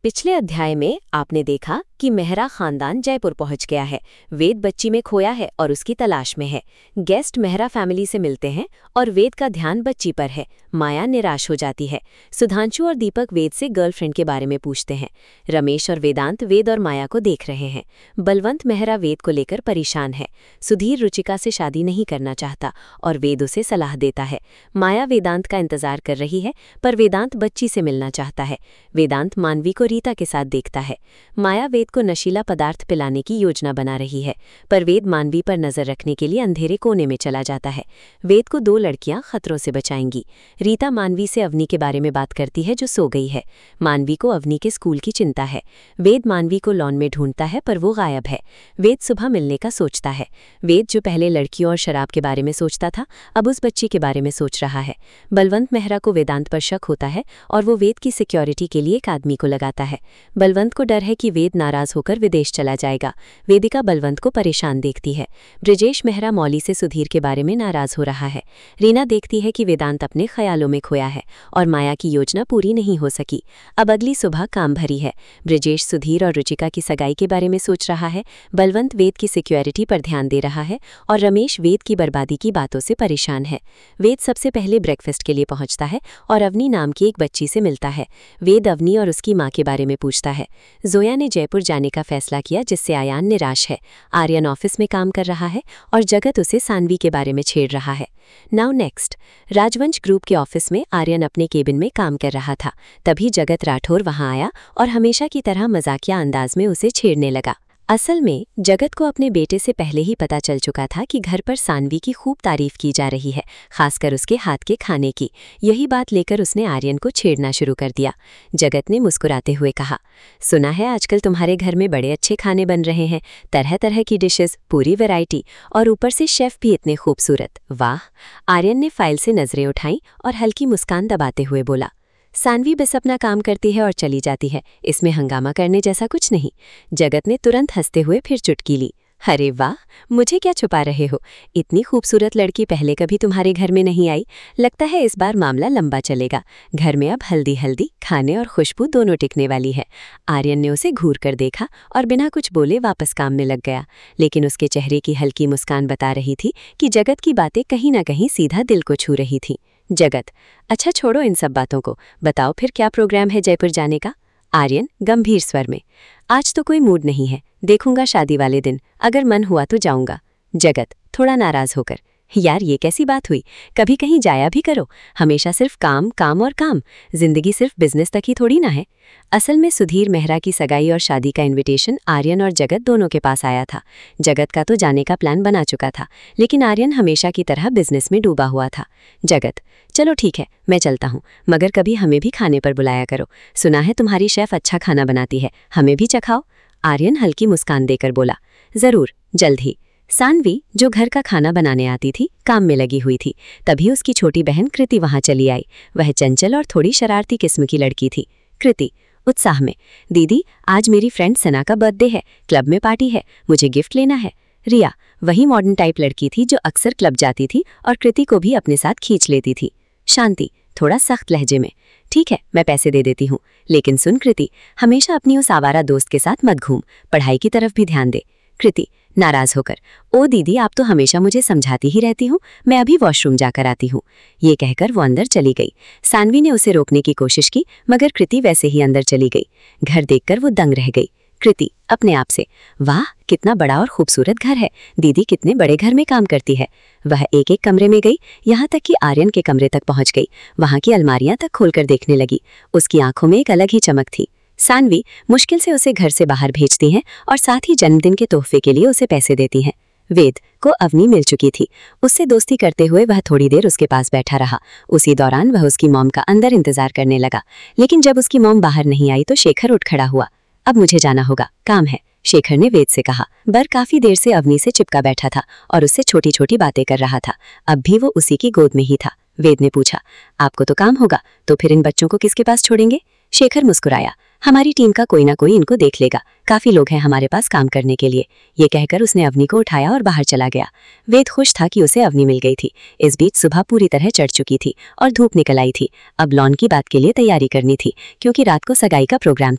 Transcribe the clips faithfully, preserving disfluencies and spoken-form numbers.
पिछले अध्याय में आपने देखा कि मेहरा खानदान जयपुर पहुंच गया है। वेद बच्ची में खोया है और उसकी तलाश में है। गेस्ट मेहरा फैमिली से मिलते हैं और वेद का ध्यान बच्ची पर है। माया निराश हो जाती है। सुधांशु और दीपक वेद से गर्लफ्रेंड के बारे में पूछते हैं। रमेश और वेदांत वेद और माया को देख रहे हैं। बलवंत मेहरा वेद को लेकर परेशान है। सुधीर रुचिका से शादी नहीं करना चाहता और वेद उसे सलाह देता है। माया वेदांत का इंतजार कर रही है, पर वेदांत बच्ची से मिलना चाहता है। वेदांत मानवी को रीता के साथ देखता है। माया वेद को नशीला पदार्थ पिलाने की योजना बना रही है, पर वेद मानवी पर नजर रखने के लिए अंधेरे कोने में चला जाता है। वेद को दो लड़कियां खतरों से बचाएंगी। रीता मानवी से अवनी के बारे में बात करती है, जो सो गई है। मानवी को अवनी के स्कूल की चिंता है। वेद मानवी को लॉन में ढूंढता है, पर वो गायब है। वेद सुबह मिलने का सोचता है। वेद जो पहले लड़कियों और शराब के बारे में सोचता था, अब उस बच्ची के बारे में सोच रहा है। बलवंत मेहरा को वेदांत पर शक होता है और वो वेद की सिक्योरिटी के लिए एक आदमी को लगाता है। बलवंत को डर है कि वेद नाराज होकर विदेश चला जाएगा। वेदिका बलवंत को परेशान देखती है। ब्रिजेश मेहरा मौली से सुधीर के बारे में नाराज हो रहा है। रीना देखती है कि वेदांत अपने ख्यालों में खोया है और माया की योजना पूरी नहीं हो सकी। अब अगली सुबह काम भरी है। ब्रिजेश सुधीर और रुचिका की सगाई के बारे में सोच रहा है। बलवंत वेद की सिक्योरिटी पर ध्यान दे रहा है और रमेश वेद की बर्बादी की बातों से परेशान है। वेद सबसे पहले ब्रेकफास्ट के लिए पहुंचता है और अवनी नाम की एक बच्ची से मिलता है। वेद अवनी और उसकी मां के बारे में पूछता है। जोया ने जयपुर जाने का फैसला किया, जिससे आयान निराश है। आर्यन ऑफिस में काम कर रहा है और जगत उसे सानवी के बारे में छेड़ रहा है। नाउ नेक्स्ट, राजवंश ग्रुप के ऑफिस में आर्यन अपने केबिन में काम कर रहा था। तभी जगत राठौर वहां आया और हमेशा की तरह मजाकिया अंदाज में उसे छेड़ने लगा। असल में जगत को अपने बेटे से पहले ही पता चल चुका था कि घर पर सानवी की खूब तारीफ की जा रही है, खासकर उसके हाथ के खाने की। यही बात लेकर उसने आर्यन को छेड़ना शुरू कर दिया। जगत ने मुस्कुराते हुए कहा, सुना है आजकल तुम्हारे घर में बड़े अच्छे खाने बन रहे हैं, तरह तरह की डिशेस, पूरी वैरायटी, और ऊपर से शेफ भी इतने खूबसूरत। वाह! आर्यन ने फाइल से नजरें उठाईं और हल्की मुस्कान दबाते हुए बोला, सानवी बस अपना काम करती है और चली जाती है, इसमें हंगामा करने जैसा कुछ नहीं। जगत ने तुरंत हंसते हुए फिर चुटकी ली। अरे वाह, मुझे क्या छुपा रहे हो? इतनी खूबसूरत लड़की पहले कभी तुम्हारे घर में नहीं आई। लगता है इस बार मामला लंबा चलेगा। घर में अब हल्दी हल्दी, खाने और खुशबू दोनों टिकने वाली है। आर्यन ने उसे घूर कर देखा और बिना कुछ बोले वापस काम में लग गया, लेकिन उसके चेहरे की हल्की मुस्कान बता रही थी कि जगत की बातें कहीं ना कहीं सीधा दिल को छू रही थी। जगत, अच्छा छोड़ो इन सब बातों को, बताओ फिर क्या प्रोग्राम है जयपुर जाने का? आर्यन गंभीर स्वर में, आज तो कोई मूड नहीं है, देखूंगा शादी वाले दिन, अगर मन हुआ तो जाऊंगा। जगत थोड़ा नाराज होकर, यार ये कैसी बात हुई? कभी कहीं जाया भी करो, हमेशा सिर्फ काम काम और काम। जिंदगी सिर्फ बिजनेस तक ही थोड़ी ना है। असल में सुधीर मेहरा की सगाई और शादी का इनविटेशन आर्यन और जगत दोनों के पास आया था। जगत का तो जाने का प्लान बना चुका था, लेकिन आर्यन हमेशा की तरह बिजनेस में डूबा हुआ था। जगत, चलो ठीक है, मैं चलता हूँ, मगर कभी हमें भी खाने पर बुलाया करो। सुना है तुम्हारी शेफ अच्छा खाना बनाती है, हमें भी चखाओ। आर्यन हल्की मुस्कान देकर बोला, जरूर, जल्द ही। सानवी, जो घर का खाना बनाने आती थी, काम में लगी हुई थी। तभी उसकी छोटी बहन कृति वहां चली आई। वह चंचल और थोड़ी शरारती किस्म की लड़की थी। कृति उत्साह में, दीदी आज मेरी फ्रेंड सना का बर्थडे है, क्लब में पार्टी है, मुझे गिफ्ट लेना है। रिया वही मॉडर्न टाइप लड़की थी जो अक्सर क्लब जाती थी और कृति को भी अपने साथ खींच लेती थी। शांति थोड़ा सख्त लहजे में, ठीक है मैं पैसे दे देती हूँ, लेकिन सुन कृति, हमेशा अपनी उस आवारा दोस्त के साथ मत घूम, पढ़ाई की तरफ भी ध्यान दे। कृति नाराज होकर, ओ दीदी आप तो हमेशा मुझे समझाती ही रहती हूँ, मैं अभी वॉशरूम जाकर आती हूँ। ये कहकर वो अंदर चली गई। सानवी ने उसे रोकने की कोशिश की, मगर कृति वैसे ही अंदर चली गई। घर देखकर वो दंग रह गई। कृति अपने आप से, वाह कितना बड़ा और खूबसूरत घर है, दीदी कितने बड़े घर में काम करती है। वह एक एक कमरे में गई, यहाँ तक कि आर्यन के कमरे तक पहुँच गई। वहाँ की अलमारियां तक खोलकर देखने लगी। उसकी आंखों में एक अलग ही चमक थी। सानवी मुश्किल से उसे घर से बाहर भेजती हैं और साथ ही जन्मदिन के तोहफे के लिए उसे पैसे देती हैं। वेद को अवनी मिल चुकी थी। उससे दोस्ती करते हुए वह थोड़ी देर उसके पास बैठा रहा। उसी दौरान वह उसकी मॉम का अंदर इंतजार करने लगा, लेकिन जब उसकी मॉम बाहर नहीं आई तो शेखर उठ खड़ा हुआ। अब मुझे जाना होगा, काम है, शेखर ने वेद से कहा। बर काफी देर से अवनी से चिपका बैठा था और उससे छोटी छोटी बातें कर रहा था। अब भी वो उसी की गोद में ही था। वेद ने पूछा, आपको तो काम होगा, तो फिर इन बच्चों को किसके पास छोड़ेंगे? शेखर मुस्कुराया, हमारी टीम का कोई ना कोई इनको देख लेगा, काफी लोग हैं हमारे पास काम करने के लिए। ये कहकर उसने अवनी को उठाया और बाहर चला गया। वेद खुश था कि उसे अवनी मिल गई थी। इस बीच सुबह पूरी तरह चढ़ चुकी थी और धूप निकल आई थी। अब लॉन की बात के लिए तैयारी करनी थी, क्योंकि रात को सगाई का प्रोग्राम था।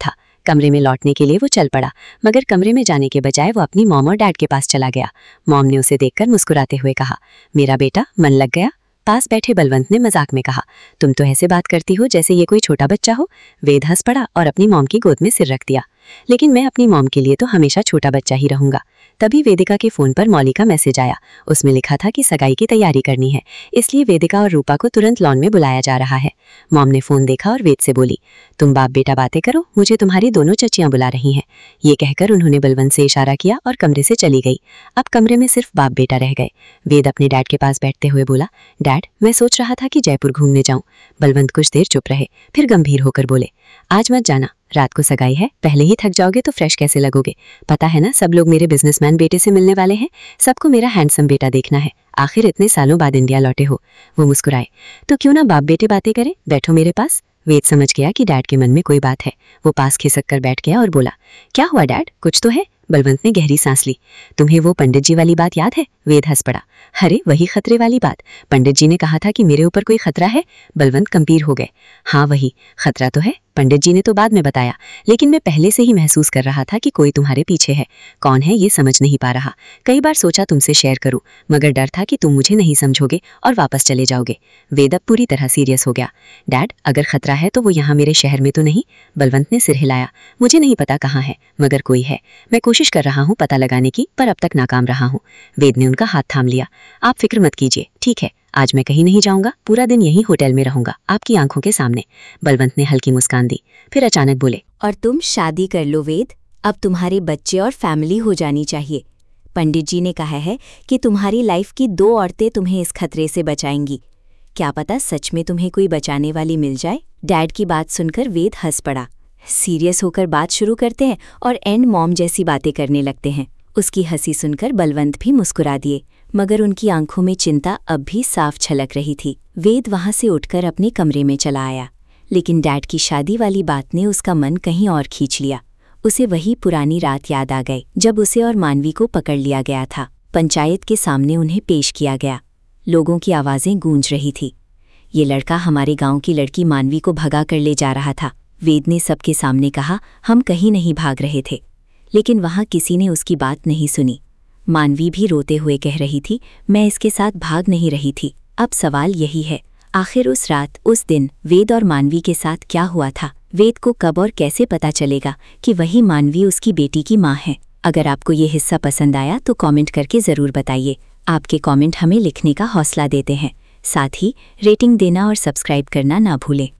कमरे में लौटने के लिए वो चल पड़ा, मगर कमरे में जाने के बजाय वो अपनी मॉम और डैड के पास चला गया। मॉम ने उसे देखकर मुस्कुराते हुए कहा, मेरा बेटा मन लग गया? पास बैठे बलवंत ने मजाक में कहा, तुम तो ऐसे बात करती हो जैसे ये कोई छोटा बच्चा हो। वेद हंस पड़ा और अपनी मॉम की गोद में सिर रख दिया। लेकिन मैं अपनी मॉम के लिए तो हमेशा छोटा बच्चा ही रहूंगा। तभी वेदिका के फोन पर मौली का मैसेज आया। उसमें लिखा था कि सगाई की तैयारी करनी है, इसलिए वेदिका और रूपा को तुरंत लॉन में बुलाया जा रहा है। मॉम ने फोन देखा और वेद से बोली, तुम बाप बेटा बातें करो, मुझे तुम्हारी दोनों चचियां बुला रही हैं। ये कहकर उन्होंने बलवंत से इशारा किया और कमरे से चली गई। अब कमरे में सिर्फ बाप बेटा रह गए। वेद अपने डैड के पास बैठते हुए बोला, डैड मैं सोच रहा था कि जयपुर घूमने जाऊं। बलवंत कुछ देर चुप रहे, फिर गंभीर होकर बोले, आज मत जाना, रात को सगाई है, पहले ही थक जाओगे तो फ्रेश कैसे लगोगे। पता है ना, सब लोग मेरे बिजनेसमैन बेटे से मिलने वाले हैं, सबको मेरा हैंडसम बेटा देखना है। आखिर इतने सालों बाद इंडिया लौटे हो। वो मुस्कुराए, तो क्यों ना बाप बेटे बातें करें, बैठो मेरे पास। वेद समझ गया कि डैड के मन में कोई बात है। वो पास खिसक कर बैठ गया और बोला, क्या हुआ डैड, कुछ तो है। बलवंत ने गहरी सांस ली। तुम्हें वो पंडित जी वाली बात याद है? वेद हंस पड़ा। अरे वही खतरे वाली बात, पंडित जी ने कहा था कि मेरे ऊपर कोई खतरा है। बलवंत गंभीर हो गए। हाँ वही खतरा तो है, पंडित जी ने तो बाद में बताया, लेकिन मैं पहले से ही महसूस कर रहा था कि कोई तुम्हारे पीछे है। कौन है ये समझ नहीं पा रहा। कई बार सोचा तुमसे शेयर करूं, मगर डर था कि तुम मुझे नहीं समझोगे और वापस चले जाओगे। वेद अब पूरी तरह सीरियस हो गया। डैड अगर खतरा है तो वो यहाँ मेरे शहर में तो नहीं? बलवंत ने सिर हिलाया। मुझे नहीं पता कहाँ है, मगर कोई है। मैं कोशिश कर रहा हूँ पता लगाने की, पर अब तक नाकाम रहा हूँ। वेद ने उनका हाथ थाम लिया। आप फिक्र मत कीजिए, ठीक है, आज मैं कहीं नहीं जाऊंगा, पूरा दिन यहीं होटल में रहूंगा, आपकी आंखों के सामने। बलवंत ने हल्की मुस्कान दी, फिर अचानक बोले, और तुम शादी कर लो वेद, अब तुम्हारे बच्चे और फैमिली हो जानी चाहिए। पंडित जी ने कहा है कि तुम्हारी लाइफ की दो औरतें तुम्हें इस खतरे से बचाएंगी। क्या पता सच में तुम्हें कोई बचाने वाली मिल जाए। डैड की बात सुनकर वेद हंस पड़ा। सीरियस होकर बात शुरू करते हैं और एंड मॉम जैसी बातें करने लगते हैं। उसकी हंसी सुनकर बलवंत भी मुस्कुरा दिए, मगर उनकी आंखों में चिंता अब भी साफ छलक रही थी। वेद वहां से उठकर अपने कमरे में चला आया, लेकिन डैड की शादी वाली बात ने उसका मन कहीं और खींच लिया। उसे वही पुरानी रात याद आ गई जब उसे और मानवी को पकड़ लिया गया था। पंचायत के सामने उन्हें पेश किया गया। लोगों की आवाज़ें गूंज रही थी, ये लड़का हमारे गांव की लड़की मानवी को भगा कर ले जा रहा था। वेद ने सबके सामने कहा, हम कहीं नहीं भाग रहे थे। लेकिन वहां किसी ने उसकी बात नहीं सुनी। मानवी भी रोते हुए कह रही थी, मैं इसके साथ भाग नहीं रही थी। अब सवाल यही है, आखिर उस रात, उस दिन वेद और मानवी के साथ क्या हुआ था? वेद को कब और कैसे पता चलेगा कि वही मानवी उसकी बेटी की माँ है? अगर आपको ये हिस्सा पसंद आया तो कमेंट करके ज़रूर बताइए। आपके कमेंट हमें लिखने का हौसला देते हैं। साथ ही रेटिंग देना और सब्सक्राइब करना ना भूलें।